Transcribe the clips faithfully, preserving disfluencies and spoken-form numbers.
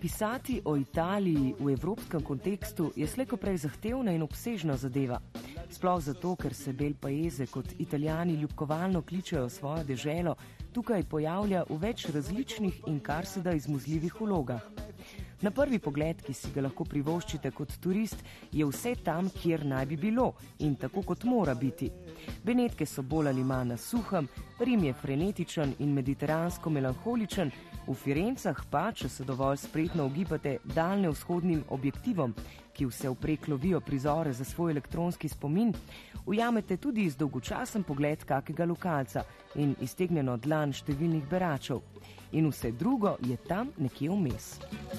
Pisati o Italiji v evropskem kontekstu je slejko prej zahtevna in obsežna zadeva. Sploh zato, ker se Bel Paese, kot Italijani ljubkovalno kličejo svojo deželo, tukaj pojavlja v več različnih in kar se da izmuzljivih vlogah. Na prvi pogled, ki si ga lahko privoščite kot turist, je vse tam, kjer naj bi bilo in tako kot mora biti. Benetke so bolj ali manj na suhem, Rim je frenetičen in mediteransko melanholičen, v Firencah pa, če se dovolj spretno ogibate daljnovzhodnim objektivom, ki vse vprek lovijo prizore za svoj elektronski spomin, ujamete tudi iz dolgočasen pogled kakega lokalca in iztegnjeno dlan številnih beračev. In vse drugo je tam nekje vmes.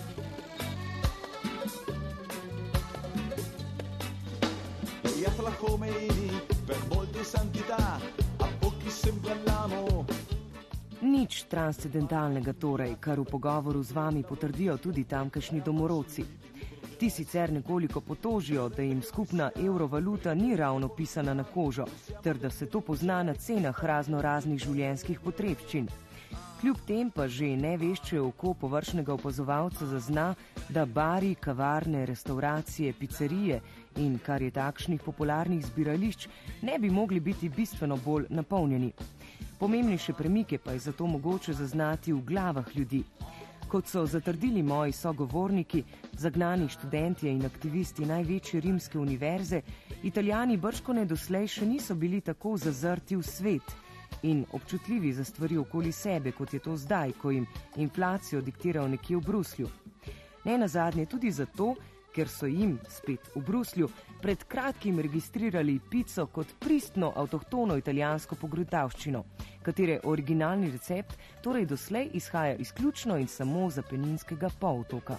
Nič transcendentalnega torej, kar v pogovoru z vami potrdijo tudi tamkajšnji domorodci. Ti sicer nekoliko potožijo, da jim skupna evrovaluta ni ravno pisana na kožo, ter da se to pozna na cenah razno raznih življenjskih potrebščin. Kljub tem pa že nevešče oko površnega opazovalca zazna, da bari, kavarne, restauracije, pizzerije in kar je takšnih popularnih zbirališč ne bi mogli biti bistveno bolj napolnjeni. Pomembnejše premike pa je zato mogoče zaznati v glavah ljudi. Kot so zatrdili moji sogovorniki, zagnani študentje in aktivisti največje rimske univerze, Italijani bržkone doslej še niso bili tako zazrti v svet in občutljivi za stvari okoli sebe, kot je to zdaj, ko jim inflacijo diktirajo nekje v Bruslju. Ne nazadnje tudi zato, ker so jim, spet v Bruslju, pred kratkim registrirali pico kot pristno avtohtono italijansko pogruntavščino, katere originalni recept torej doslej izhaja izključno in samo z Apeninskega polotoka.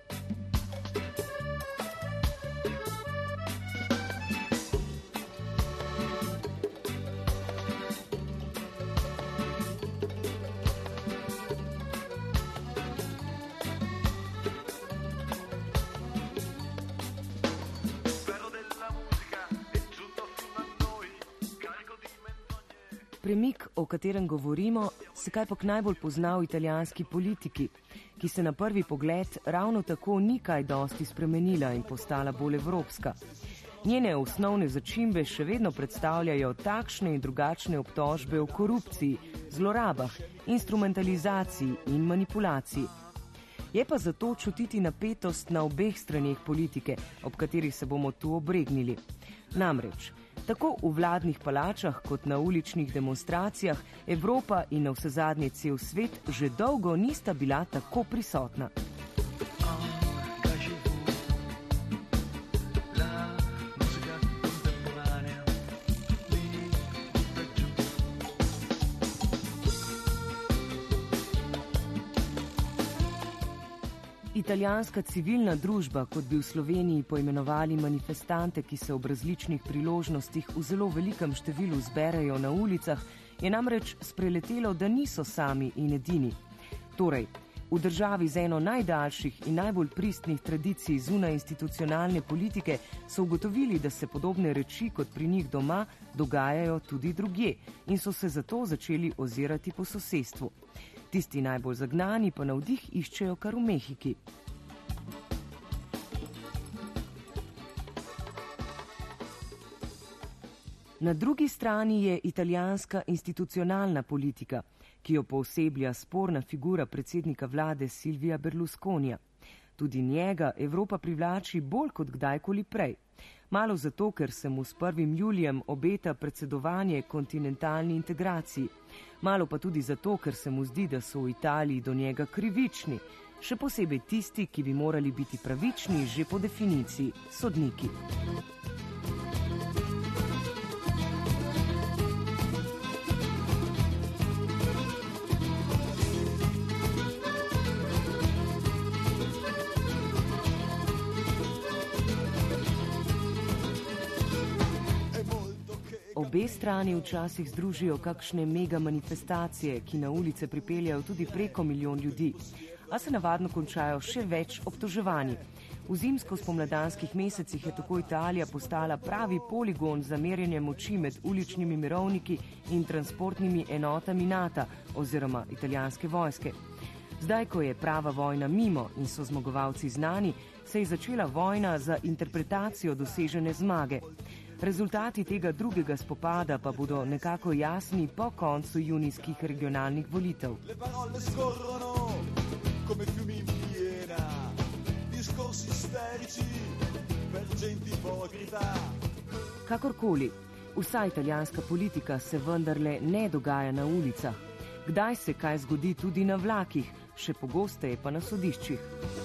Premik, o katerem govorimo, se kajpak najbolj pozna v italijanski politiki, ki se na prvi pogled ravno tako ni kaj dosti spremenila in postala bolj evropska. Njene osnovne začimbe še vedno predstavljajo takšne in drugačne obtožbe o korupciji, zlorabah, instrumentalizaciji in manipulaciji. Je pa zato čutiti napetost na obeh straneh politike, ob katerih se bomo tu obregnili. Namreč, tako v vladnih palačah kot na uličnih demonstracijah Evropa in navsezadnje cel svet že dolgo nista bila tako prisotna. Italijanska civilna družba, kot bi v Sloveniji poimenovali manifestante, ki se ob različnih priložnostih v zelo velikem številu zberejo na ulicah, je namreč spreletelo, da niso sami in edini. Torej, v državi z eno najdaljših in najbolj pristnih tradicij zunaj institucionalne politike so ugotovili, da se podobne reči kot pri njih doma dogajajo tudi drugje in so se zato začeli ozirati po sosedstvu. Tisti najbolj zagnani pa navdih iščejo kar v Mehiki. Na drugi strani je italijanska institucionalna politika, ki jo pooseblja sporna figura predsednika vlade Silvija Berlusconija. Tudi njega Evropa privlači bolj kot kdajkoli prej. Malo zato, ker se mu s prvim julijem obeta predsedovanje kontinentalni integraciji. Malo pa tudi zato, ker se mu zdi, da so v Italiji do njega krivični, še posebej tisti, ki bi morali biti pravični že po definiciji, sodniki. Obe strani včasih združijo kakšne mega manifestacije, ki na ulice pripeljajo tudi preko milijon ljudi, a se navadno končajo še več obtoževanji. V zimsko-spomladanskih mesecih je tako Italija postala pravi poligon za merjenje moči med uličnimi mirovniki in transportnimi enotami NATO oziroma italijanske vojske. Zdaj, ko je prava vojna mimo in so zmagovalci znani, se je začela vojna za interpretacijo dosežene zmage. Rezultati tega drugega spopada pa bodo nekako jasni po koncu junijskih regionalnih volitev. Kakorkoli, vsa italijanska politika se vendarle ne dogaja na ulicah. Kdaj se kaj zgodi tudi na vlakih, še pogosteje pa na sodiščih.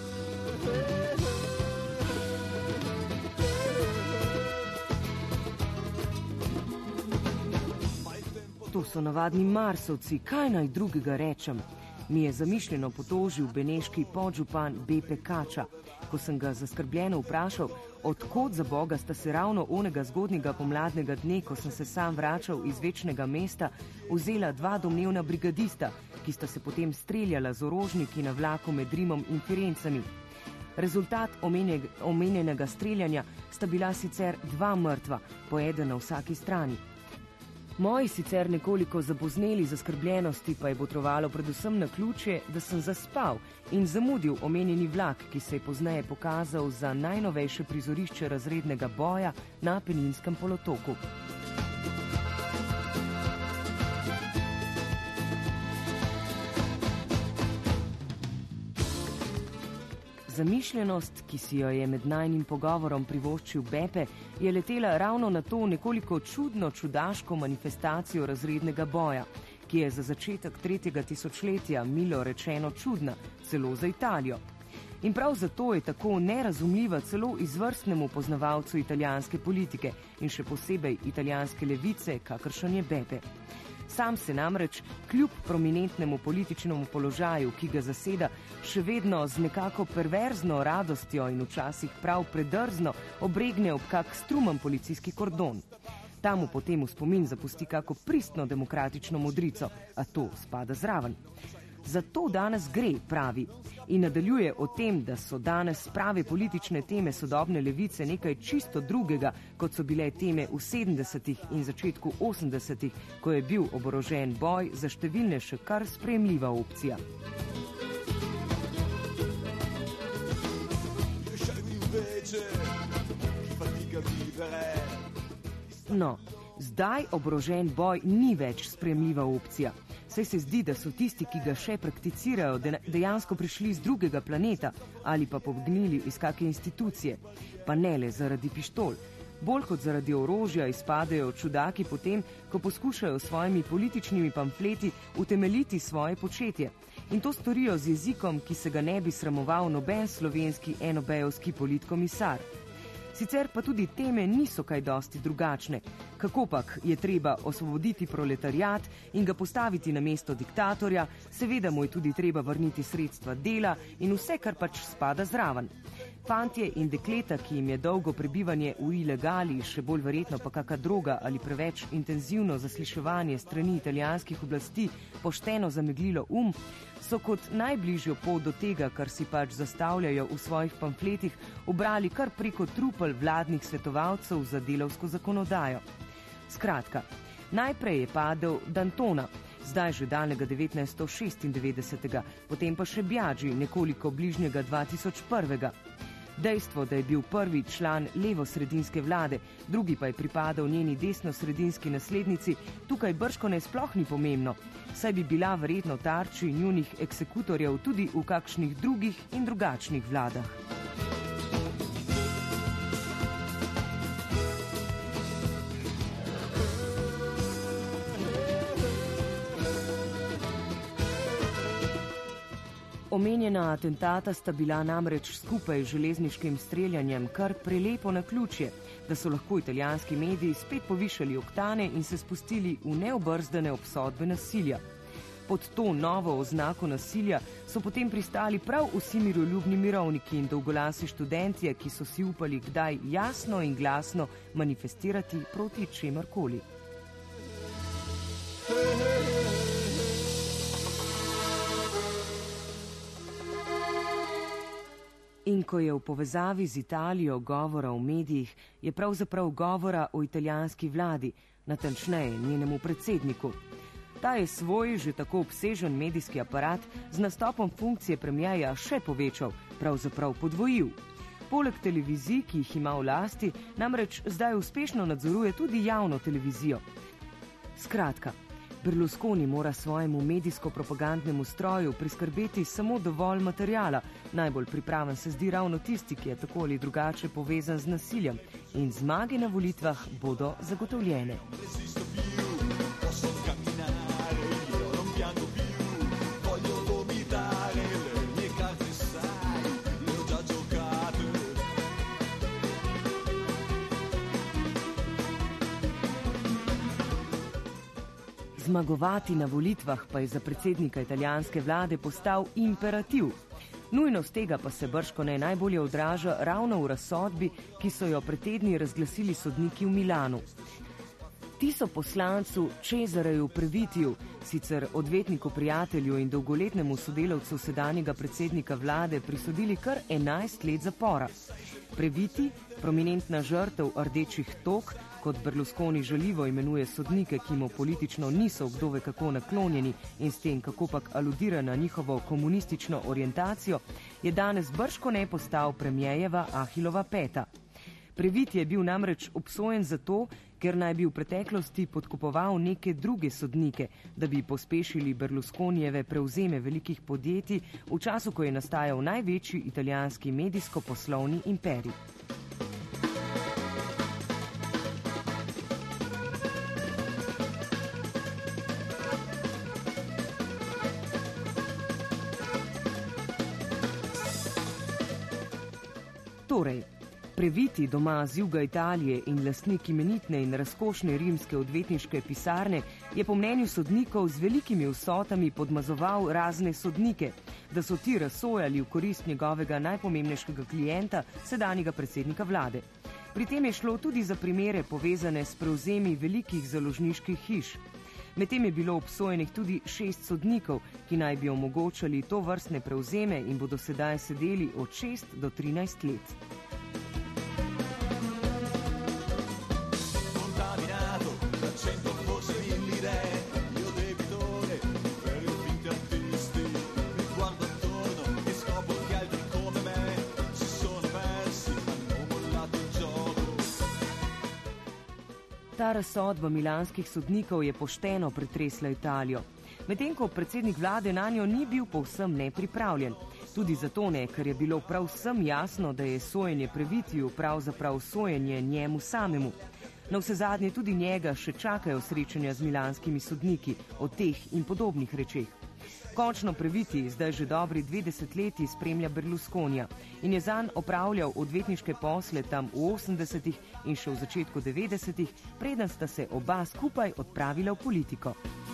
To so navadni marsovci, kaj naj drugega rečem. Mi je zamišljeno potožil beneški podžupan Beppe Kača, ko sem ga zaskrbljeno vprašal, odkot za Boga sta se ravno onega zgodnjega pomladnega dne, ko sem se sam vračal iz večnega mesta, vzela dva domnevna brigadista, ki sta se potem streljala z orožniki na vlaku med Rimom in Firencami. Rezultat omenjenega streljanja sta bila sicer dva mrtva, po eden na vsaki strani. Moji sicer nekoliko zapozneli zaskrbljenosti pa je botrovalo predvsem na ključje, da sem zaspal in zamudil omenjeni vlak, ki se je pozneje pokazal za najnovejše prizorišče razrednega boja na Apeninskem polotoku. Zamišljenost, ki si jo je med najnim pogovorom privoščil Beppe, je letela ravno na to nekoliko čudno čudaško manifestacijo razrednega boja, ki je za začetek tretjega tisočletja milo rečeno čudna, celo za Italijo. In prav zato je tako nerazumljiva celo izvrstnemu poznavalcu italijanske politike in še posebej italijanske levice, kakršen je Beppe. Sam se namreč, kljub prominentnemu političnemu položaju, ki ga zaseda, še vedno z nekako perverzno radostjo in včasih prav predrzno obregne ob kak strumen policijski kordon. Ta mu potem v spomin zapusti kako pristno demokratično modrico, a to spada zraven. Zato danes gre, pravi, in nadaljuje o tem, da so danes prave politične teme sodobne levice nekaj čisto drugega, kot so bile teme v sedemdesetih in začetku osemdesetih, ko je bil oborožen boj za številne še kar sprejemljiva opcija. No, zdaj oborožen boj ni več sprejemljiva opcija. Saj se zdi, da so tisti, ki ga še prakticirajo, dejansko prišli z drugega planeta ali pa pobegnili iz kake institucije. Pa ne le zaradi pištol. Bolj kot zaradi orožja izpadejo čudaki potem, ko poskušajo s svojimi političnimi pamfleti utemeljiti svoje početje. In to storijo z jezikom, ki se ga ne bi sramoval noben slovenski enobejevski politkomisar. Sicer pa tudi teme niso kaj dosti drugačne. Kakopak je treba osvoboditi proletariat in ga postaviti na mesto diktatorja, seveda mu je tudi treba vrniti sredstva dela in vse, kar pač spada zraven. Fantje in dekleta, ki jim je dolgo prebivanje v ilegali, še bolj verjetno pa kaka droga ali preveč intenzivno zasliševanje strani italijanskih oblasti pošteno zameglilo um, so kot najbližjo pot do tega, kar si pač zastavljajo v svojih pamfletih, ubrali kar preko trupel vladnih svetovalcev za delavsko zakonodajo. Skratka, najprej je padel D'Antona, zdaj že daljnega devetnajststo šestindevetdesetega, potem pa še Biagi, nekoliko bližnjega dva tisoč prvega. Dejstvo, da je bil prvi član levosredinske vlade, drugi pa je pripadal njeni desnosredinski naslednici, tukaj bržkone sploh ni pomembno, saj bi bila verjetno tarči njunih eksekutorjev tudi v kakšnih drugih in drugačnih vladah. Omenjena atentata sta bila namreč skupaj z železniškim streljanjem kar prelepo naključje, da so lahko italijanski mediji spet povišali oktane in se spustili v neobrzdane obsodbe nasilja. Pod to novo oznako nasilja so potem pristali prav vsi miroljubni mirovniki in dolgolasi študentje, ki so si upali kdaj jasno in glasno manifestirati proti čemarkoli. In ko je v povezavi z Italijo govora v medijih, je pravzaprav govora o italijanski vladi, natančneje njenemu predsedniku. Ta je svoj že tako obsežen medijski aparat z nastopom funkcije premierja še povečal, pravzaprav podvojil. Poleg televizij, ki jih ima v lasti, namreč zdaj uspešno nadzoruje tudi javno televizijo. Skratka, Berlusconi mora svojemu medijsko-propagandnemu stroju priskrbeti samo dovolj materijala. Najbolj pripraven se zdi ravno tisti, ki je tako ali drugače povezan z nasiljem, in zmage na volitvah bodo zagotovljene. Zmagovati na volitvah pa je za predsednika italijanske vlade postal imperativ. Nujnost tega pa se bržkone najbolje odraža ravno v razsodbi, ki so jo pred tedni razglasili sodniki v Milanu. Ti so poslancu Cesareju Previtiju, sicer odvetniku prijatelju in dolgoletnemu sodelavcu sedanjega predsednika vlade, prisodili kar enajst let zapora. Previti, prominentna žrtev rdečih tok, kot Berlusconi žaljivo imenuje sodnike, ki mu politično niso kdo ve kako naklonjeni in s tem kakopak aludira na njihovo komunistično orientacijo, je danes bržkone postal premierjeva Ahilova peta. Previti je bil namreč obsojen zato, ker naj bi v preteklosti podkupoval neke druge sodnike, da bi pospešili Berlusconijeve prevzeme velikih podjetij v času, ko je nastajal največji italijanski medijsko-poslovni imperij. Torej, Previti, doma z juga Italije in lastnik imenitne in razkošne rimske odvetniške pisarne, je po mnenju sodnikov z velikimi vsotami podmazoval razne sodnike, da so ti razsojali v korist njegovega najpomembnejšega klienta, sedanjega predsednika vlade. Pri tem je šlo tudi za primere povezane s prevzemi velikih založniških hiš. Medtem je bilo obsojenih tudi šest sodnikov, ki naj bi omogočali to vrstne prevzeme in bodo sedaj sedeli od šest do trinajst let. Ta razsodba milanskih sodnikov je pošteno pretresla Italijo, medtem ko predsednik vlade nanjo ni bil povsem nepripravljen. Tudi zato ne, ker je bilo prav vsem jasno, da je sojenje Previtiju pravzaprav sojenje njemu samemu. Navsezadnje tudi njega še čakajo srečanja z milanskimi sodniki o teh in podobnih rečeh. Končno Previti zdaj že dobri dve desetletji spremlja Berlusconija in je zanj opravljal odvetniške posle tam v osemdesetih in še v začetku devetdesetih, preden sta se oba skupaj odpravila v politiko.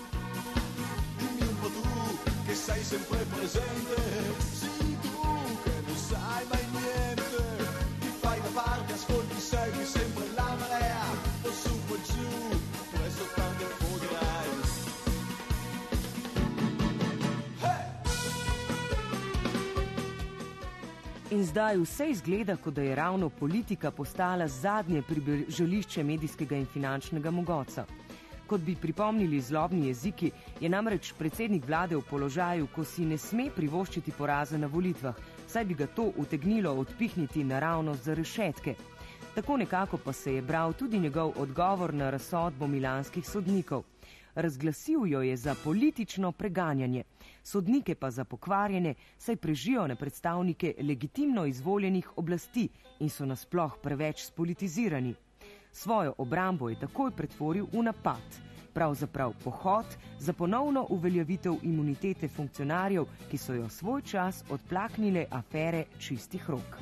In zdaj vse izgleda, kot da je ravno politika postala zadnje pribežališče medijskega in finančnega mogotca. Kot bi pripomnili zlobni jeziki, je namreč predsednik vlade v položaju, ko si ne sme privoščiti poraza na volitvah, saj bi ga to utegnilo odpihniti naravnost za rešetke. Tako nekako pa se je bral tudi njegov odgovor na razsodbo milanskih sodnikov. Razglasil jo je za politično preganjanje, sodnike pa za pokvarjene, saj prežijo na predstavnike legitimno izvoljenih oblasti in so nasploh preveč spolitizirani. Svojo obrambo je takoj pretvoril v napad, pravzaprav pohod za ponovno uveljavitev imunitete funkcionarjev, ki so jo svoj čas odplaknile afere čistih rok.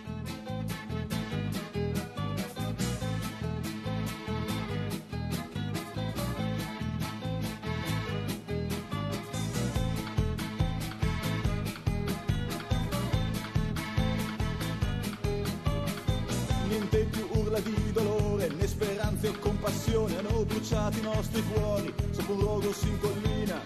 Niente più urla di dolore, né speranze o compassione hanno bruciato i nostri cuori sopra un rogo in collina.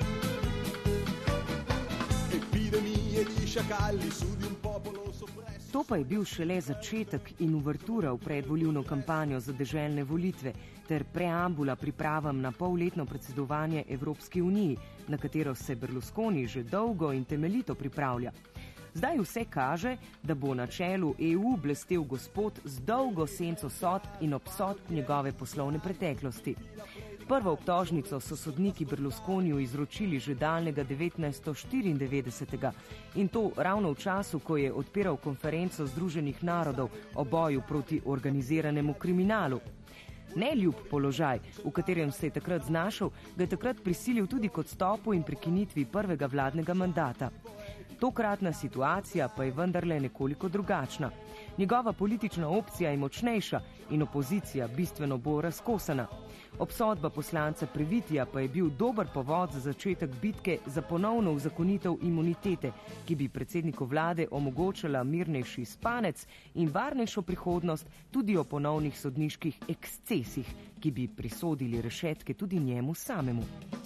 Epidemie di sciacalli su di un popolo soppresso. To pa je bil šele začetek in uvertura v predvolilno kampanjo za deželne volitve ter preambula pripravam na polletno predsedovanje Evropski uniji, na katero se Berlusconi že dolgo in temeljito pripravlja. Zdaj vse kaže, da bo na čelu E U blestel gospod z dolgo senco sodb in obsodb njegove poslovne preteklosti. Prvo obtožnico so sodniki Berlusconiju izročili že daljnega devetnajststo štiriindevetdesetega in to ravno v času, ko je odpiral konferenco Združenih narodov o boju proti organiziranemu kriminalu. Neljub položaj, v katerem se je takrat znašel, ga je takrat prisilil tudi k odstopu in prekinitvi prvega vladnega mandata. Tokratna situacija pa je vendarle nekoliko drugačna. Njegova politična opcija je močnejša in opozicija bistveno bolj razkosana. Obsodba poslanca Previtija pa je bil dober povod za začetek bitke za ponovno uzakonitev imunitete, ki bi predsedniku vlade omogočala mirnejši spanec in varnejšo prihodnost tudi o ponovnih sodniških ekscesih, ki bi prisodili rešetke tudi njemu samemu.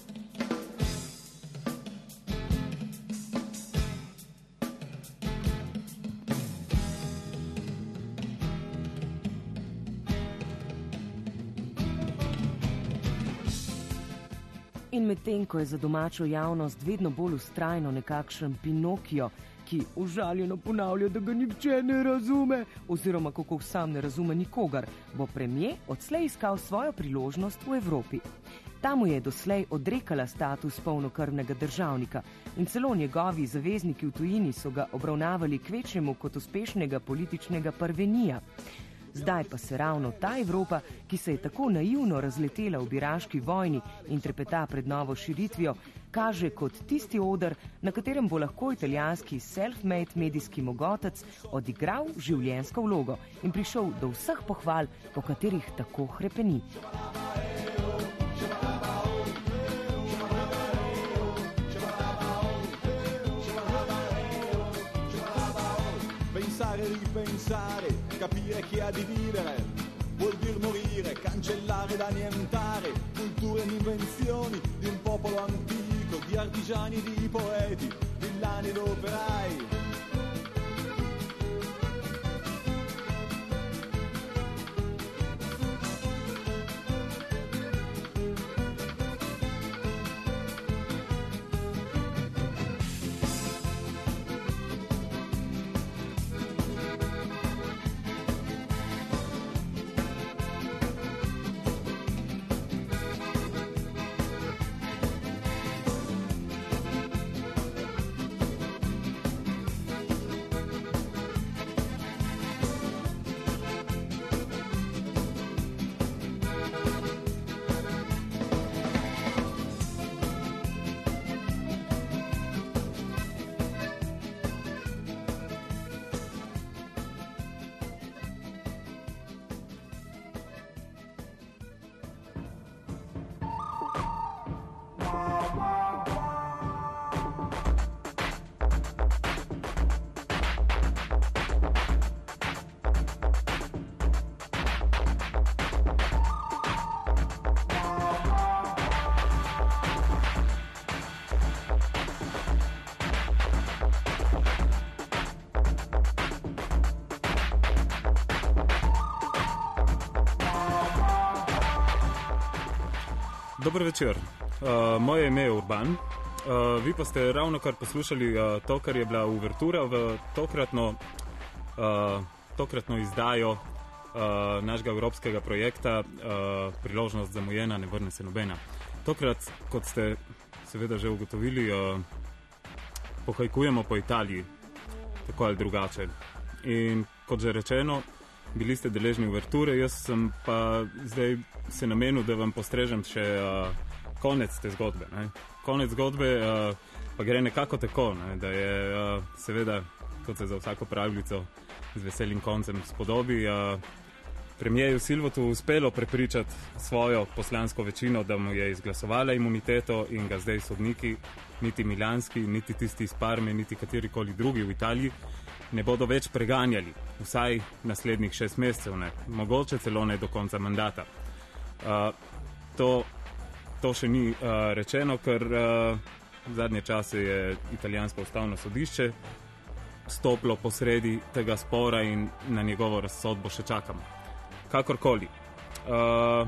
In medtem, ko je za domačo javnost vedno bolj vztrajno nekakšen Pinokio, ki užaljeno ponavlja, da ga nihče ne razume, oziroma kako sam ne razume nikogar, bo premier odslej iskal svojo priložnost v Evropi. Ta mu je doslej odrekala status polnokrvnega državnika in celo njegovi zavezniki v tujini so ga obravnavali kvečjemu kot uspešnega političnega prvenija. Zdaj pa se ravno ta Evropa, ki se je tako naivno razletela v biraški vojni in trepeta pred novo širitvijo, kaže kot tisti oder, na katerem bo lahko italijanski self-made medijski mogotec odigral življenjsko vlogo in prišel do vseh pohval, po katerih tako hrepeni. Pensare, ripensare, capire che ha di vivere, vuol dir morire, cancellare ed annientare, culture ed invenzioni di un popolo antico, di artigiani e di poeti, villani ed operai. Dober večer, uh, moje ime je Urban, uh, vi pa ste ravno kar poslušali uh, to, kar je bila uvertura v tokratno, uh, tokratno izdajo uh, našega evropskega projekta uh, Priložnost zamujena, ne vrne se nobena. Tokrat, kot ste seveda že ugotovili, uh, pohajkujemo po Italiji, tako ali drugače. In kot že rečeno, bili ste deležni uverture, jaz sem pa zdaj se namenil, da vam postrežem še uh, konec te zgodbe. Ne? Konec zgodbe uh, pa gre nekako tako, ne? Da je uh, seveda, kot se za vsako pravljico z veselim koncem spodobi, uh, premierju Silvotu uspelo prepričati svojo poslansko večino, da mu je izglasovala imuniteto in ga zdaj sodniki, niti milanski, niti tisti iz Parme, niti katerikoli drugi v Italiji, ne bodo več preganjali, vsaj naslednjih šest mesecev, ne, mogoče celo ne do konca mandata. Uh, to, to še ni uh, rečeno, ker uh, v zadnje čase je italijansko ustavno sodišče stopilo posredi tega spora in na njegovo razsodbo še čakamo. Kakorkoli. Uh,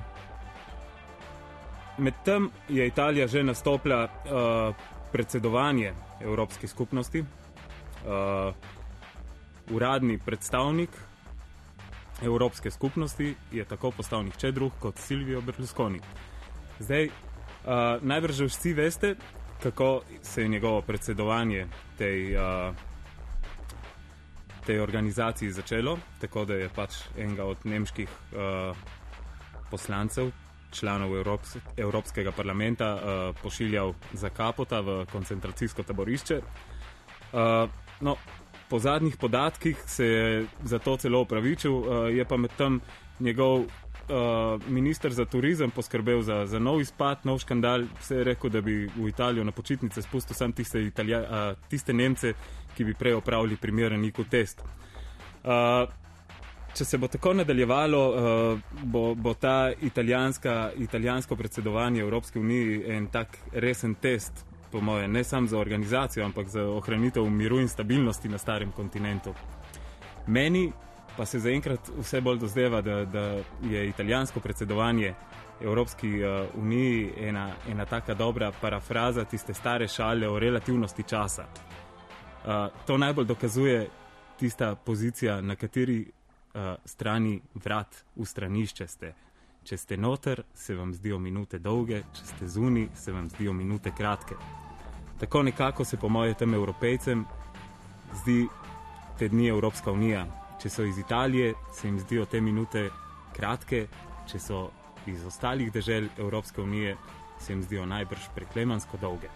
Medtem je Italija že nastopila uh, predsedovanje Evropski skupnosti. Uh, uradni predstavnik Evropske skupnosti je tako postal nihče drug kot Silvio Berlusconi. Zdaj, uh, najbrž že vsi veste, kako se je njegovo predsedovanje tej, uh, tej organizaciji začelo, tako da je pač enega od nemških uh, poslancev, članov Evrops Evropskega parlamenta, uh, pošiljal za kapota v koncentracijsko taborišče. Uh, no, po zadnjih podatkih se je za to celo opravičil, uh, je pa medtem njegov uh, minister za turizem poskrbel za, za nov izpad, nov škandal. Se je rekel, da bi v Italijo na počitnice spustil sam tiste, Italija, uh, tiste Nemce, ki bi prej opravili primeren I Q test. Uh, Če se bo tako nadaljevalo, bo, bo ta italijanska, italijansko predsedovanje Evropske unije en tak resen test, po moje, ne samo za organizacijo, ampak za ohranitev miru in stabilnosti na starem kontinentu. Meni pa se zaenkrat vse bolj dozdeva, da, da je italijansko predsedovanje Evropski uniji ena, ena taka dobra parafraza tiste stare šale o relativnosti časa. To najbolj dokazuje tista pozicija, na kateri Uh, strani vrat v stranišče ste. Če ste noter, se vam zdijo minute dolge, če ste zunaj, se vam zdijo minute kratke. Tako nekako se po moje tem Evropejcem zdi te dni Evropska unija. Če so iz Italije, se jim zdijo te minute kratke, če so iz ostalih dežel Evropske unije, se jim zdijo najbrž preklemansko dolge.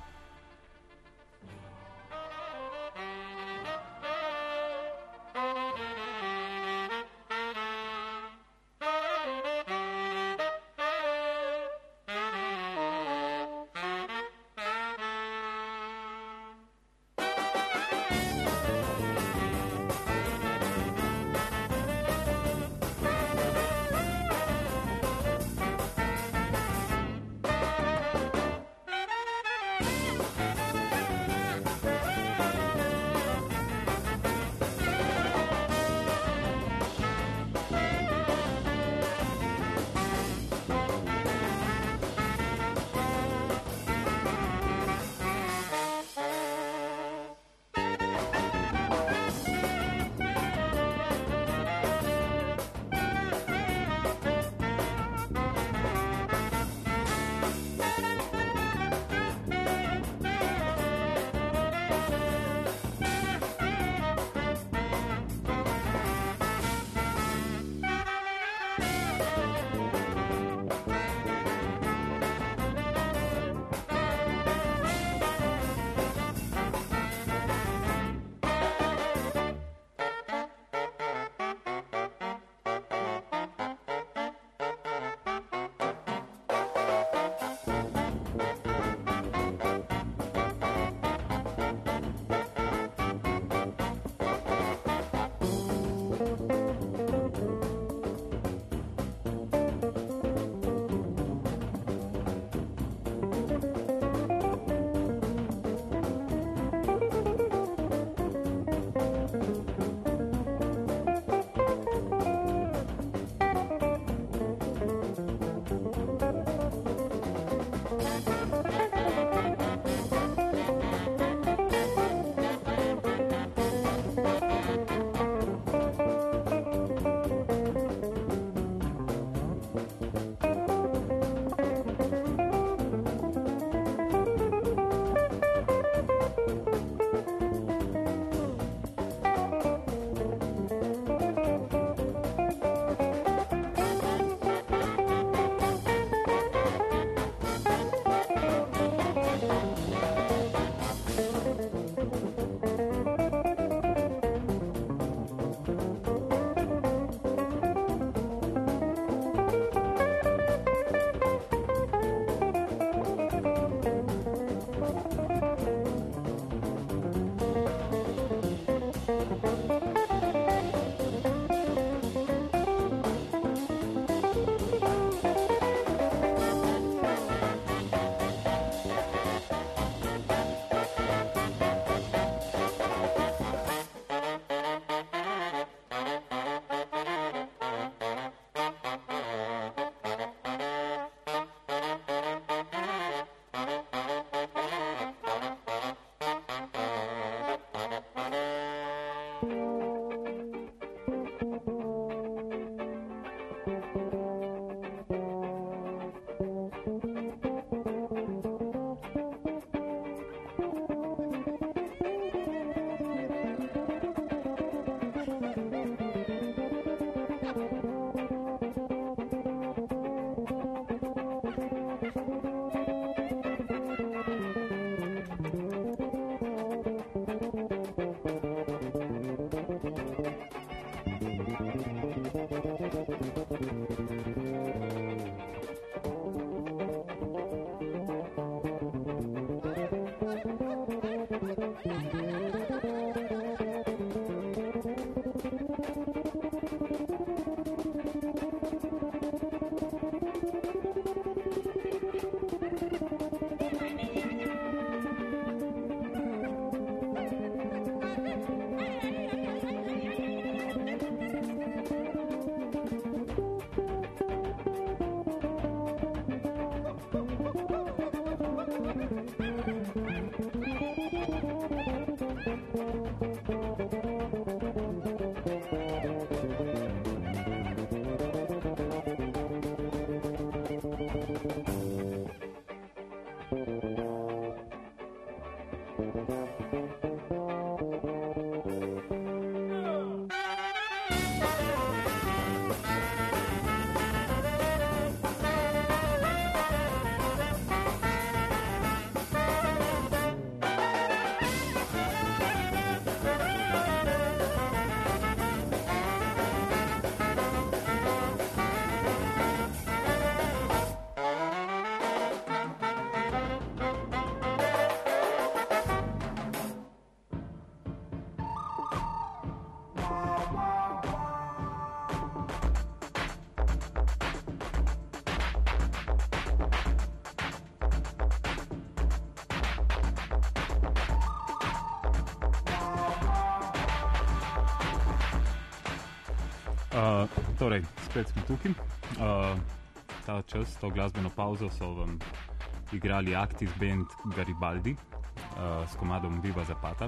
Uh, torej, spet smo tukaj. Uh, ta čas, to glasbeno pauzo so vam igrali Actis band Garibaldi uh, s komadom Viva Zapata.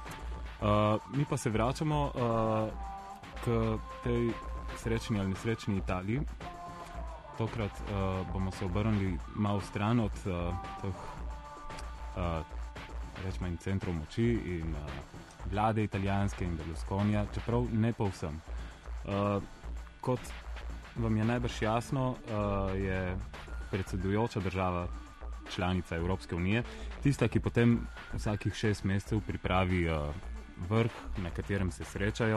Uh, mi pa se vračamo uh, k tej srečni ali nesrečni Italiji. Tokrat uh, bomo se obrnili malo stran od uh, teh uh, rečemo in centrov moči in uh, vlade italijanske in Berlusconija, čeprav ne povsem. Uh, kot vam je najbrž jasno, uh, je predsedujoča država članica Evropske unije tista, ki potem vsakih šest mesecev pripravi uh, vrh, na katerem se srečajo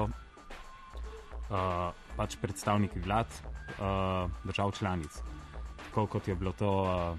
uh, pač predstavniki vlad uh, držav članic. Tako kot je bilo to uh,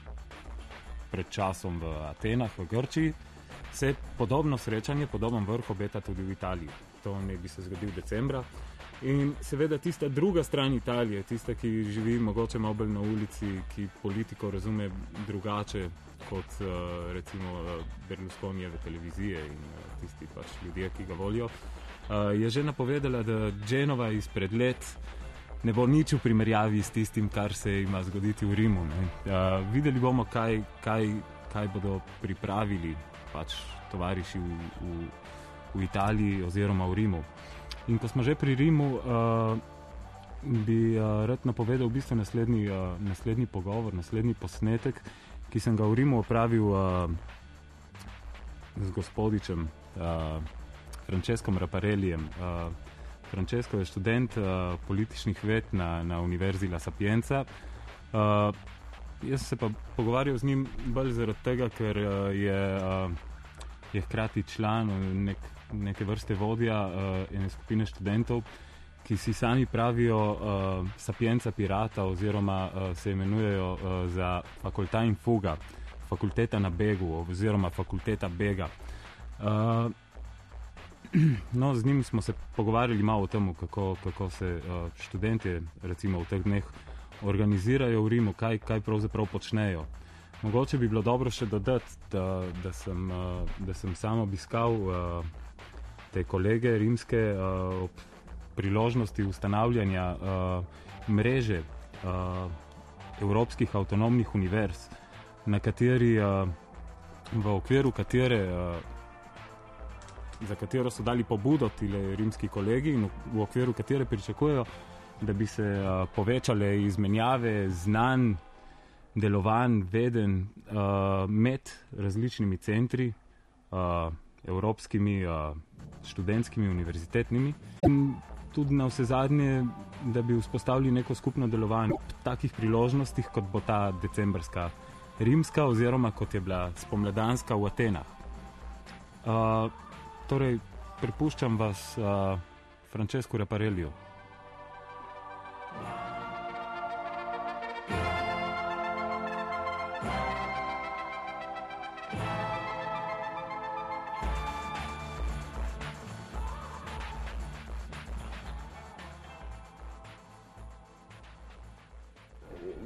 pred časom v Atenah, v Grčiji, se podobno srečanje, podoben vrh obeta tudi v Italiji. To ne bi se zgodil decembra. In seveda tista druga stran Italije, tista, ki živi mogoče malo bolj na ulici, ki politiko razume drugače kot uh, recimo uh, Berlusconijeve televizije in uh, tisti pač ljudje, ki ga volijo, uh, je že napovedala, da Genova izpred let ne bo nič v primerjavi s tistim, kar se ima zgoditi v Rimu. Ne? Uh, videli bomo, kaj, kaj, kaj bodo pripravili pač tovariši v, v, v Italiji oziroma v Rimu. In ko smo že pri Rimu, uh, bi uh, rad napovedal v bistvu naslednji, uh, naslednji pogovor, naslednji posnetek, ki sem ga v Rimu opravil uh, z gospodičem uh, Francescom Raparelijem. Uh, Francesco je študent uh, političnih ved na, na Univerzi La Sapienza. Uh, jaz se pa pogovarjal z njim bolj zaradi tega, ker uh, je, uh, je hkrati član nek neke vrste vodja uh, ene skupine študentov, ki si sami pravijo uh, Sapienza Pirata oziroma uh, se imenujejo uh, za Facultà in Fuga, fakulteta na begu oziroma fakulteta bega. Uh, no, z njim smo se pogovarjali malo o tem, kako, kako se uh, študentje recimo v teh dneh organizirajo v Rimu, kaj, kaj pravzaprav počnejo. Mogoče bi bilo dobro še dodati, da, da, sem, uh, da sem sam obiskal uh, te kolege rimske uh, ob priložnosti ustanavljanja uh, mreže uh, evropskih avtonomnih univerz, na kateri, uh, v okviru katere, uh, za katero so dali pobudo tile rimski kolegi in v, v okviru katere pričakujejo, da bi se uh, povečale izmenjave znanj, delovanj, veden uh, med različnimi centri, uh, evropskimi, uh, študentskimi, univerzitetnimi in tudi na vse zadnje, da bi vzpostavili neko skupno delovanje v takih priložnostih, kot bo ta decembrska rimska oziroma kot je bila spomladanska v Atenah. Uh, torej, prepuščam vas uh, Francescu Rapareliju.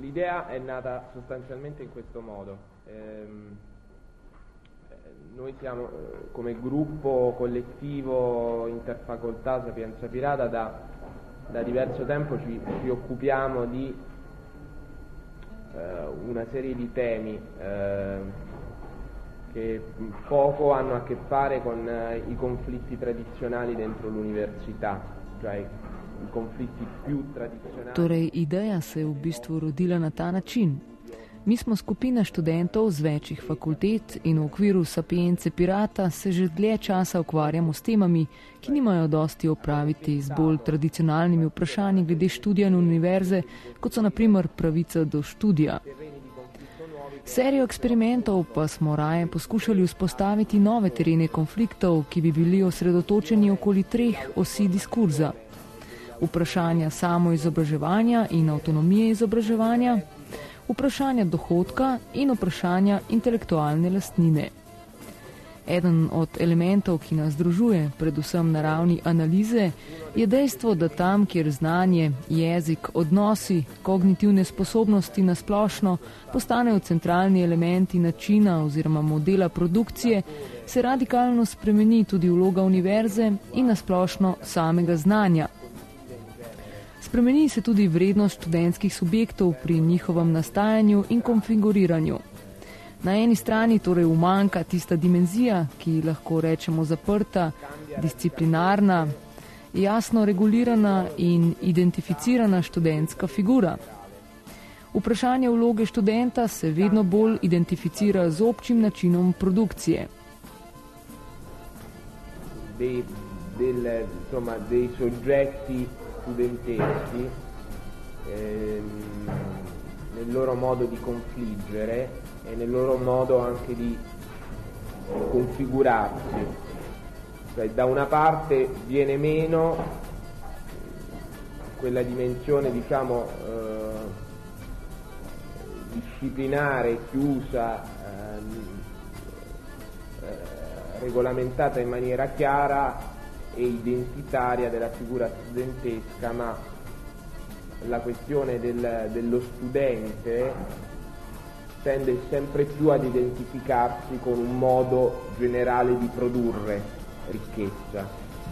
l'idea è nata sostanzialmente in questo modo. Ehm, noi siamo eh, come gruppo collettivo interfacoltà Sapienza Pirata da, da diverso tempo ci, ci occupiamo di eh, una serie di temi eh, che poco hanno a che fare con eh, i conflitti tradizionali dentro l'università, cioè i conflitti più tradizionali. Torej, ideja se je v bistvu rodila na ta način. Mi smo skupina študentov z večjih fakultet in v okviru Sapience Pirata se že dlje časa ukvarjamo s temami, ki nimajo dosti opraviti z bolj tradicionalnimi vprašanji glede študija na univerze, kot so na primer pravica do študija. Serijo eksperimentov pa smo raje poskušali vzpostaviti nove terene konfliktov, ki bi bili osredotočeni okoli treh osi diskurza. Vprašanja samoizobraževanja in avtonomije izobraževanja, vprašanja dohodka in vprašanja intelektualne lastnine. Eden od elementov, ki nas združuje, predvsem na ravni analize, je dejstvo, da tam, kjer znanje, jezik, odnosi, kognitivne sposobnosti na splošno postanejo centralni elementi načina oziroma modela produkcije, se radikalno spremeni tudi vloga univerze in na splošno samega znanja. Spremeni se tudi vrednost študentskih subjektov pri njihovem nastajanju in konfiguriranju. Na eni strani torej umanjka tista dimenzija, ki lahko rečemo zaprta, disciplinarna, jasno regulirana in identificirana študentska figura. Vprašanje vloge študenta se vedno bolj identificira z občim načinom produkcije. Dei, del, insomma, dei soggetti studenteschi ehm, nel loro modo di confliggere e nel loro modo anche di configurarsi. Cioè, da una parte viene meno quella dimensione, diciamo, eh, disciplinare, chiusa, eh, regolamentata in maniera chiara e identitaria della figura studentesca, ma la questione del, dello studente tende sempre più ad identificarsi con un modo generale di produrre ricchezza.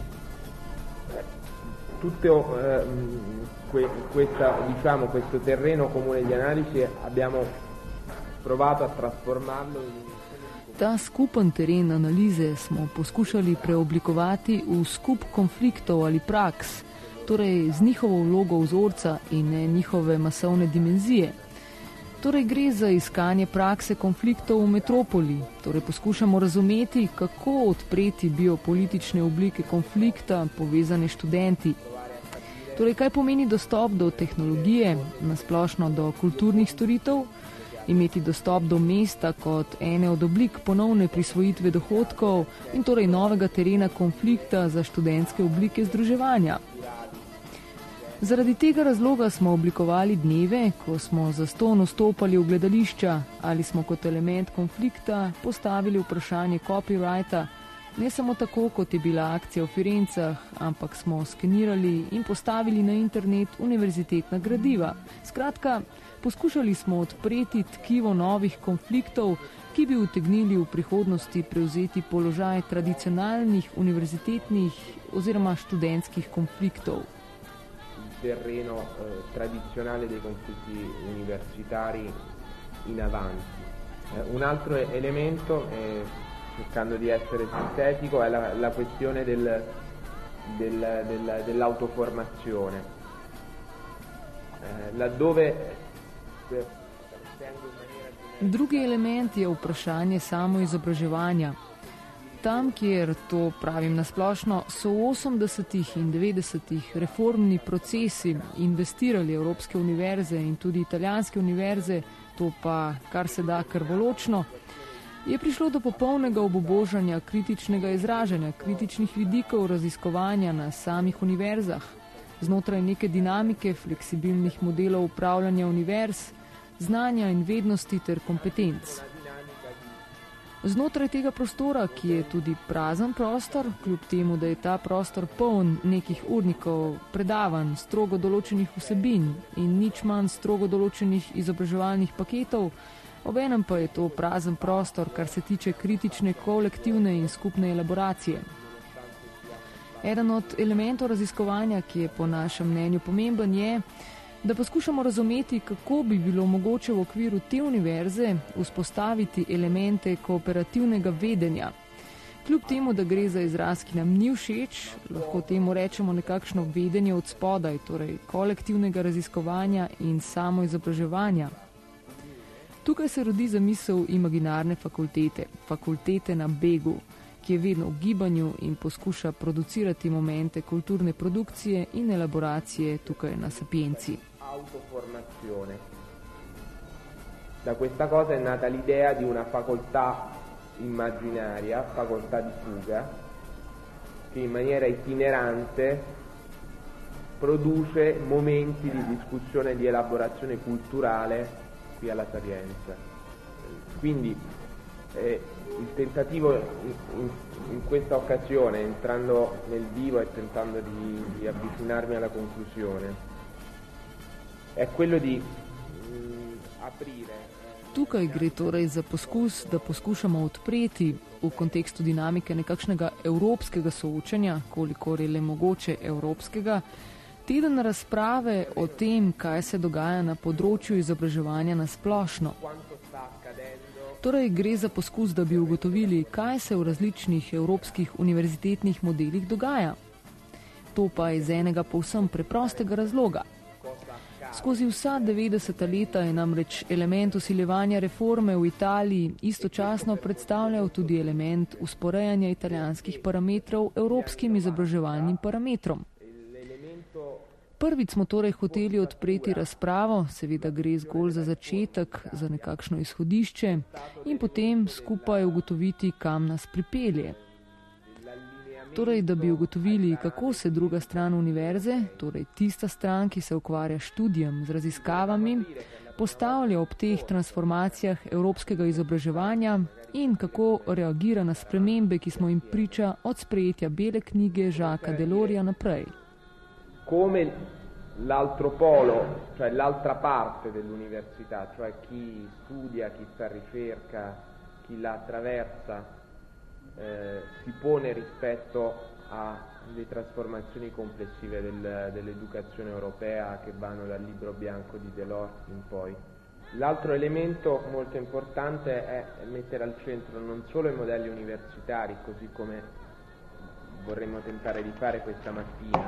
Tutto eh, que, questa, diciamo, questo terreno comune di analisi abbiamo provato a trasformarlo in Ta skupen teren analize smo poskušali preoblikovati v skup konfliktov ali praks, torej z njihovo vlogo vzorca in ne njihove masovne dimenzije. Torej gre za iskanje prakse konfliktov v metropoli, torej poskušamo razumeti, kako odpreti biopolitične oblike konflikta povezane študenti. Torej, kaj pomeni dostop do tehnologije, nasplošno do kulturnih storitev, imeti dostop do mesta kot ene od oblik ponovne prisvojitve dohodkov in torej novega terena konflikta za študentske oblike združevanja. Zaradi tega razloga smo oblikovali dneve, ko smo zastonj vstopali v gledališča ali smo kot element konflikta postavili vprašanje copyrighta, ne samo tako, kot je bila akcija v Firencah, ampak smo skenirali in postavili na internet univerzitetna gradiva. Skratka, poskušali smo odpreti tkivo novih konfliktov, ki bi utegnili v prihodnosti prevzeti položaj tradicionalnih univerzitetnih oziroma študentskih konfliktov. Terreno eh, tradizionale dei conflitti universitari in avanti. Eh, un altro elemento, eh, cercando di essere sintetico, è la, la questione del, del, del, dell'autoformazione. Eh, laddove Drugi element je vprašanje samoizobraževanja. Tam, kjer, to pravim nasplošno, so v osemdesetih in devetdesetih reformni procesi investirali evropske univerze in tudi italijanske univerze, to pa kar se da krvoločno, je prišlo do popolnega obubožanja kritičnega izražanja, kritičnih vidikov raziskovanja na samih univerzah, znotraj neke dinamike fleksibilnih modelov upravljanja univerz, znanja in vednosti ter kompetenc. Znotraj tega prostora, ki je tudi prazen prostor, kljub temu, da je ta prostor poln nekih urnikov, predavanj, strogo določenih vsebin in nič manj strogo določenih izobraževalnih paketov, obenem pa je to prazen prostor, kar se tiče kritične, kolektivne in skupne elaboracije. Eden od elementov raziskovanja, ki je po našem mnenju pomemben, je, da poskušamo razumeti, kako bi bilo mogoče v okviru te univerze vzpostaviti elemente kooperativnega vedenja. Kljub temu, da gre za izraz, ki nam ni všeč, lahko temu rečemo nekakšno vedenje od spodaj, torej kolektivnega raziskovanja in samoizobraževanja. Tukaj se rodi zamisel imaginarne fakultete, fakultete na begu, ki je vedno v gibanju in poskuša producirati momente kulturne produkcije in elaboracije tukaj na Sapienzi. Autoformazione. Da questa cosa è nata l'idea di una facoltà immaginaria, facoltà di fuga, che in maniera itinerante produce momenti di discussione e di elaborazione culturale qui alla Sapienza. Quindi eh, il tentativo in, in, in questa occasione, entrando nel vivo e tentando di, di avvicinarmi alla conclusione, è quello di mh, aprire. Tukaj gre torej za poskus, da poskušamo odpreti v kontekstu dinamike nekakšnega evropskega soočanja, kolikor je le mogoče evropskega, teden razprave o tem, kaj se dogaja na področju izobraževanja na splošno. Torej gre za poskus, da bi ugotovili, kaj se v različnih evropskih univerzitetnih modelih dogaja. To pa iz enega povsem preprostega razloga. Skozi vsa devetdeseta leta je namreč element usiljevanja reforme v Italiji istočasno predstavljal tudi element usporejanja italijanskih parametrov evropskim izobraževalnim parametrom. Prvič smo torej hoteli odpreti razpravo, seveda gre zgolj za začetek, za nekakšno izhodišče in potem skupaj ugotoviti, kam nas pripelje. Torej, da bi ugotovili, kako se druga stran univerze, torej tista stran, ki se ukvarja študijem z raziskavami, postavlja ob teh transformacijah evropskega izobraževanja in kako reagira na spremembe, ki smo jim priča od sprejetja bele knjige Jacquesa Delorja naprej. Come l'altro polo, cioè l'altra parte dell'università, cioè chi studia, chi fa ricerca, chi la attraversa, Eh, si pone rispetto alle trasformazioni complessive del, dell'educazione europea che vanno dal libro bianco di Delors in poi. L'altro elemento molto importante è mettere al centro non solo i modelli universitari, così come vorremmo tentare di fare questa mattina.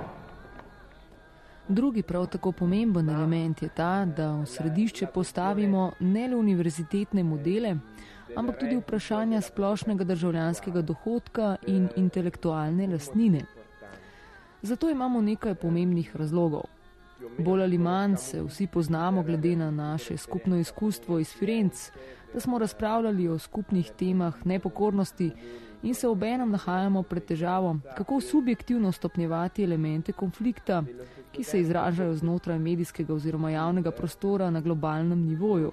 Drugi prav tako pomemben element je ta, da v središče postavimo ne le univerzitetne modele, ampak tudi vprašanja splošnega državljanskega dohodka in intelektualne lastnine. Zato imamo nekaj pomembnih razlogov. Bolj ali manj se vsi poznamo glede na naše skupno izkustvo iz Firenc, da smo razpravljali o skupnih temah nepokornosti in se obenem nahajamo pred težavo, kako subjektivno stopnjevati elemente konflikta, ki se izražajo znotraj medijskega oziroma javnega prostora na globalnem nivoju.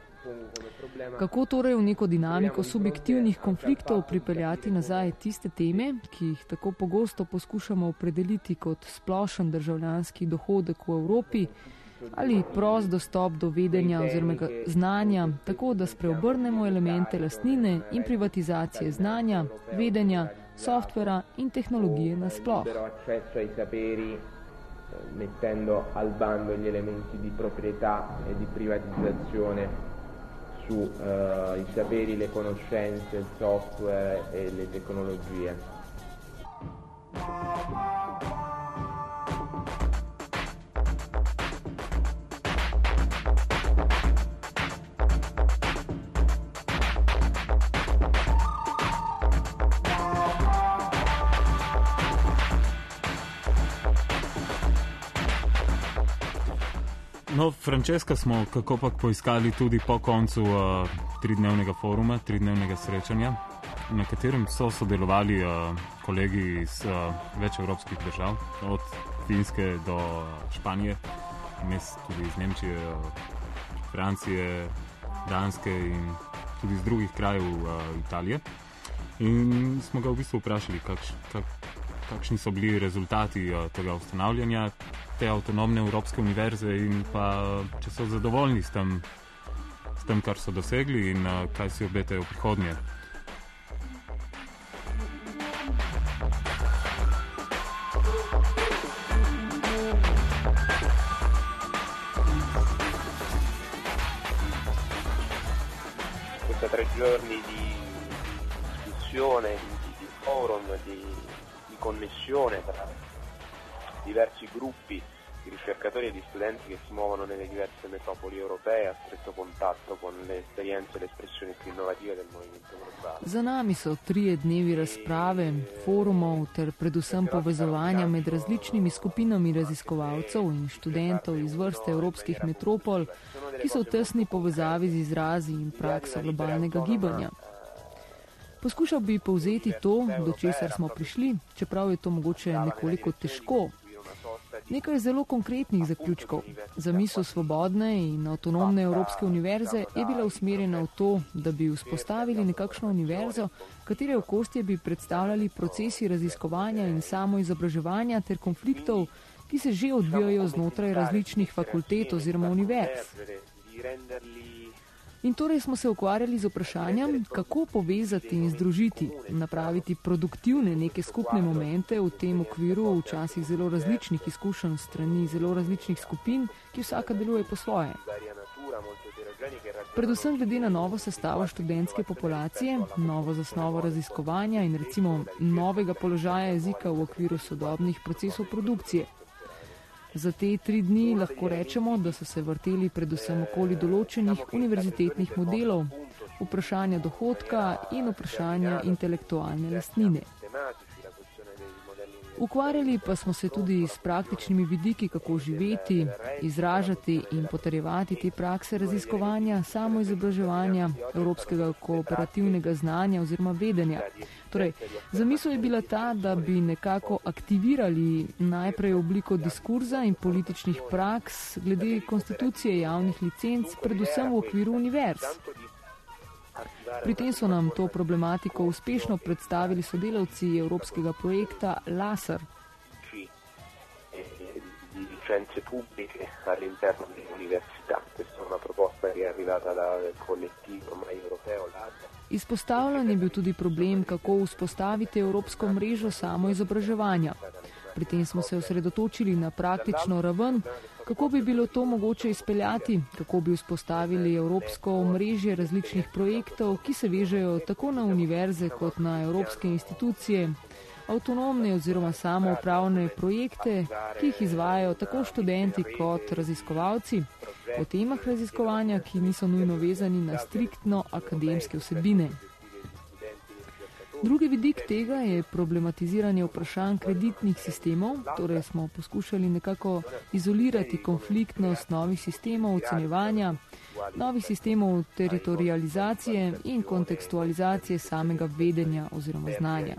Kako torej v neko dinamiko subjektivnih konfliktov pripeljati nazaj tiste teme, ki jih tako pogosto poskušamo opredeliti kot splošen državljanski dohodek v Evropi ali prost dostop do vedenja oziroma znanja, tako da spreobrnemo elemente lastnine in privatizacije znanja, vedenja, softvera in tehnologije nasploh. Mettendo al bando gli elementi di proprietà e di privatizzazione su uh, i saperi, le conoscenze, il software e le tecnologie. No, Francesca smo kakopak poiskali tudi po koncu uh, tridnevnega foruma, tridnevnega srečanja, na katerem so sodelovali uh, kolegi iz uh, več evropskih držav, od Finske do Španije, mes tudi iz Nemčije, uh, Francije, Danske in tudi iz drugih krajev uh, Italije. In smo ga v bistvu vprašali, kakš, kak, kakšni so bili rezultati uh, tega ustanavljanja te avtonomne Evropske univerze in pa če so zadovoljni s tem, s tem kar so dosegli in uh, kaj si obetajo v prihodnje. Tre giorni di discussione, di, di forum, di, di connessione tra diversi gruppi di ricercatori e di studenti che si muovono nelle diverse metropoli europee a stretto contatto con le esperienze e le espressioni più innovative del movimento globale. Za nami so trije dnevi razprave, forumov ter predvsem povezovanja med različnimi skupinami raziskovalcev in študentov iz vrste evropskih metropol, ki so v tesni povezavi z izrazi in prakso globalnega gibanja. Poskušal bi povzeti to, do česar smo prišli, čeprav je to mogoče nekoliko težko. Nekaj zelo konkretnih zaključkov. Zamisel svobodne in avtonomne Evropske univerze je bila usmerjena v to, da bi vzpostavili nekakšno univerzo, katere okostje bi predstavljali procesi raziskovanja in samoizobraževanja ter konfliktov, ki se že odvijajo znotraj različnih fakultet oziroma univerz. In torej smo se ukvarjali z vprašanjem, kako povezati in združiti, napraviti produktivne neke skupne momente v tem okviru včasih zelo različnih izkušenj strani zelo različnih skupin, ki vsaka deluje po svoje. Predvsem glede na novo sestavo študentske populacije, novo zasnovo raziskovanja in recimo novega položaja jezika v okviru sodobnih procesov produkcije. Za te tri dni lahko rečemo, da so se vrteli predvsem okoli določenih univerzitetnih modelov, vprašanja dohodka in vprašanja intelektualne lastnine. Ukvarjali pa smo se tudi s praktičnimi vidiki, kako živeti, izražati in potrjevati te prakse raziskovanja, samoizobraževanja, evropskega kooperativnega znanja oziroma vedenja. Torej, zamisel je bila ta, da bi nekako aktivirali najprej obliko diskurza in političnih praks glede konstitucije javnih licenc, predvsem v okviru univerz. Pri tem so nam to problematiko uspešno predstavili sodelavci evropskega projekta LASER. Licenze pubbliche all'interno delle università. Questa è una proposta che è arrivata dal collettivo ormai europeo LASER. Izpostavljen je bil tudi problem, kako vzpostaviti evropsko mrežo samoizobraževanja. Pri tem smo se osredotočili na praktično raven, kako bi bilo to mogoče izpeljati, kako bi vzpostavili evropsko omrežje različnih projektov, ki se vežejo tako na univerze kot na evropske institucije, avtonomne oziroma samoupravne projekte, ki jih izvajajo tako študenti kot raziskovalci, o temah raziskovanja, ki niso nujno vezani na striktno akademske vsebine. Drugi vidik tega je problematiziranje vprašanj kreditnih sistemov, torej smo poskušali nekako izolirati konfliktnost novih sistemov ocenjevanja, novih sistemov teritorializacije in kontekstualizacije samega vedenja oziroma znanja.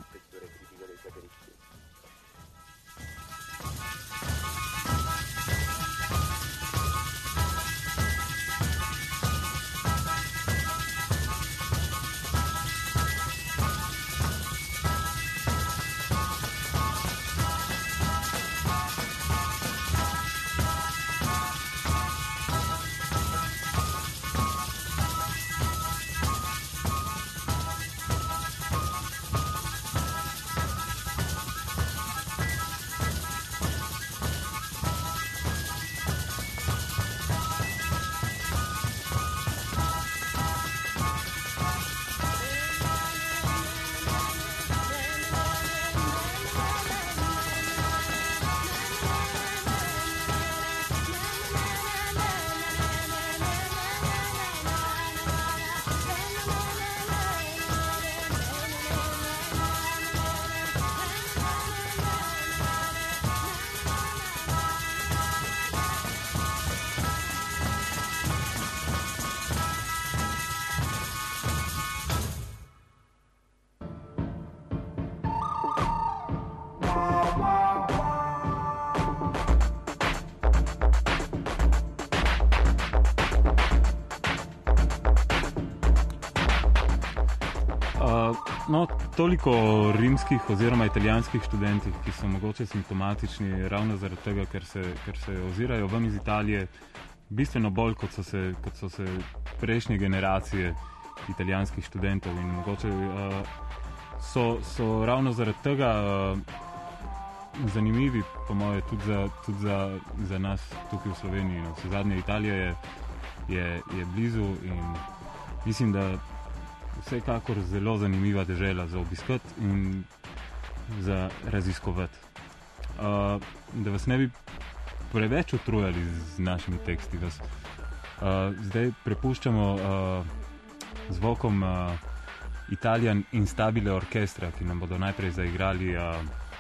No, toliko o rimskih oziroma italijanskih študentih, ki so mogoče simptomatični ravno zaradi tega, ker se, ker se ozirajo ven iz Italije bistveno bolj, kot so se, kot so se prejšnje generacije italijanskih študentov. In mogoče uh, so, so ravno zaradi tega uh, zanimivi, po moje, tudi, za, tudi za, za nas tukaj v Sloveniji. No, vse zadnje Italija je, je, je blizu in mislim, da vsekakor zelo zanimiva dežela za obiskati in za raziskovati. Uh, da vas ne bi preveč utrujali z našimi teksti, vas uh, zdaj prepuščamo uh, zvokom uh, Italian Instabile Orchestra, ki nam bodo najprej zaigrali uh,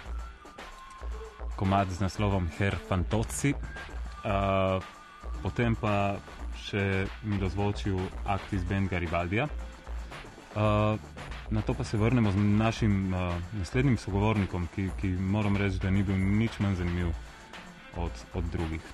komad z naslovom Her Fantozzi, uh, potem pa še milozvočil Actis Band Garibaldija. Uh, na to pa se vrnemo z našim uh, naslednjim sogovornikom, ki, ki moram reči, da ni bil nič manj zanimiv od, od drugih.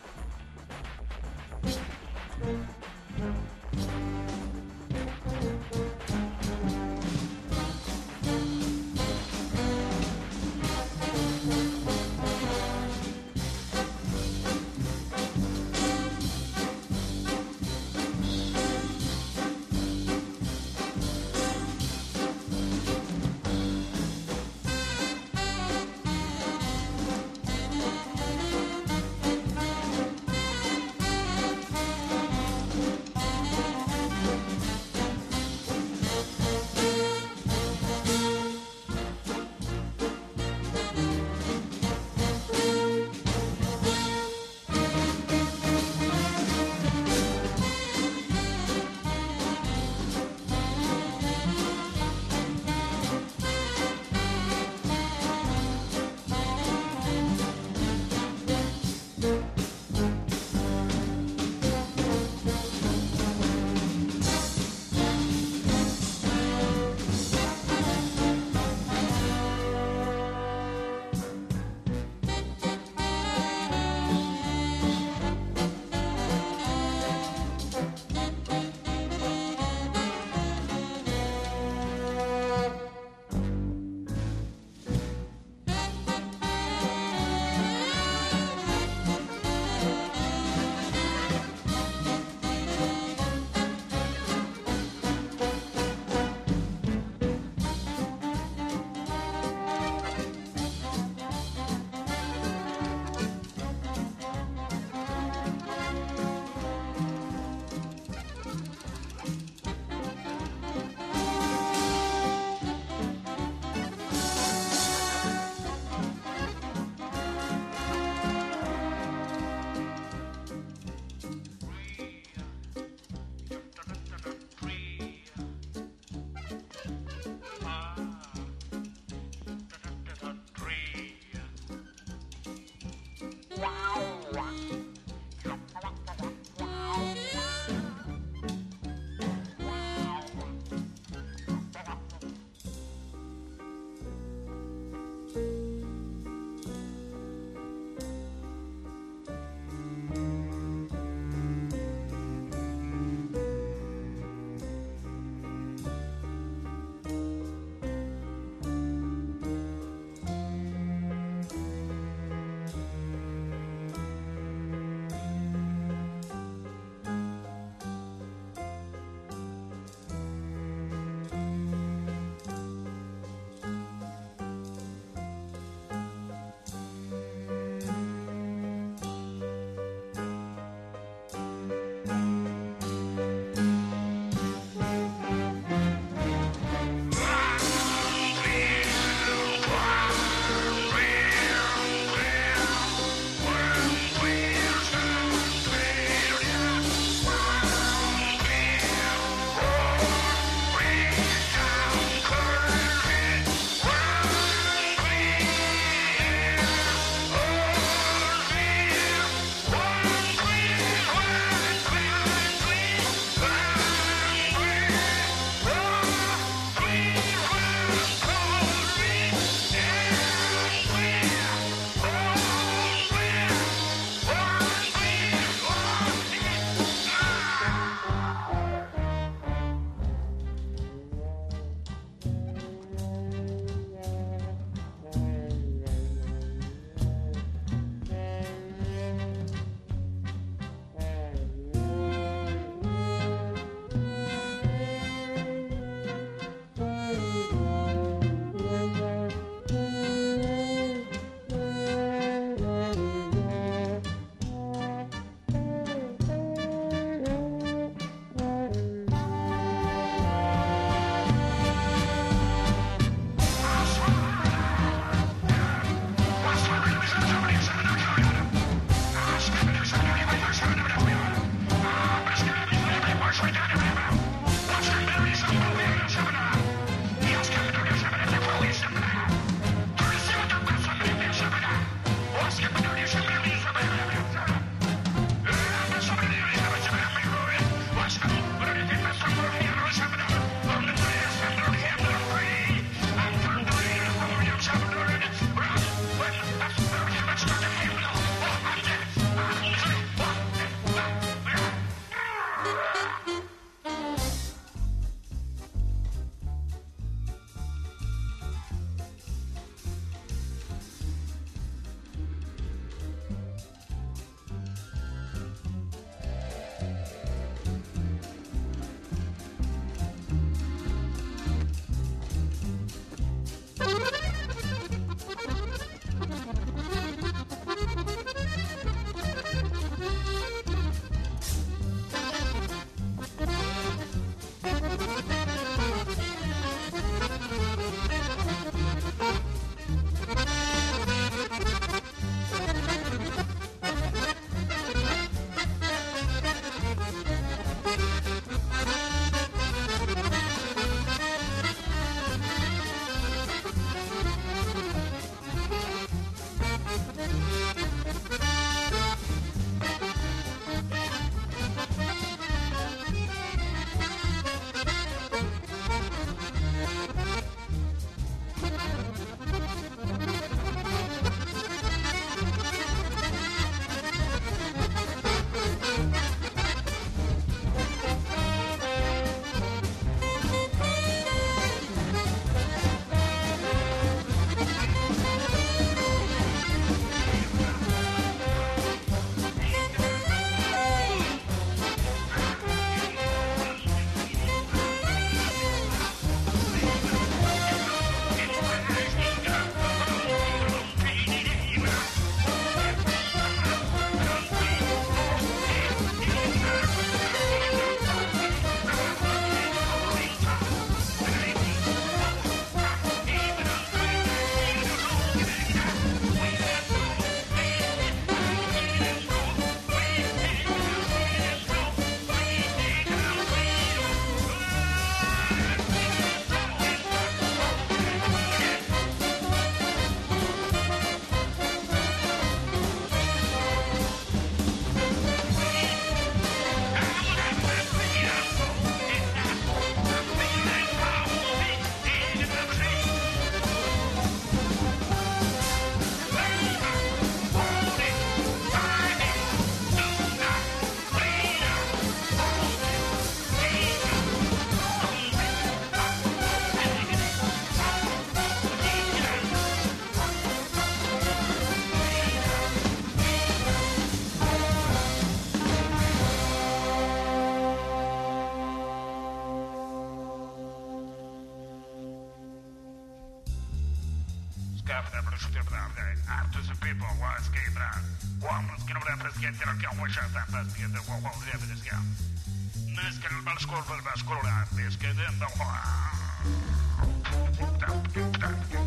där för att skjuta på det. Artus och Pippo, vad ska jag dra? Vad ska de där fresketter och kanske köta fresketter? Vad har det för det ska? Nej, ska du bara skål för det bara skål där. Det ska det ändå ha.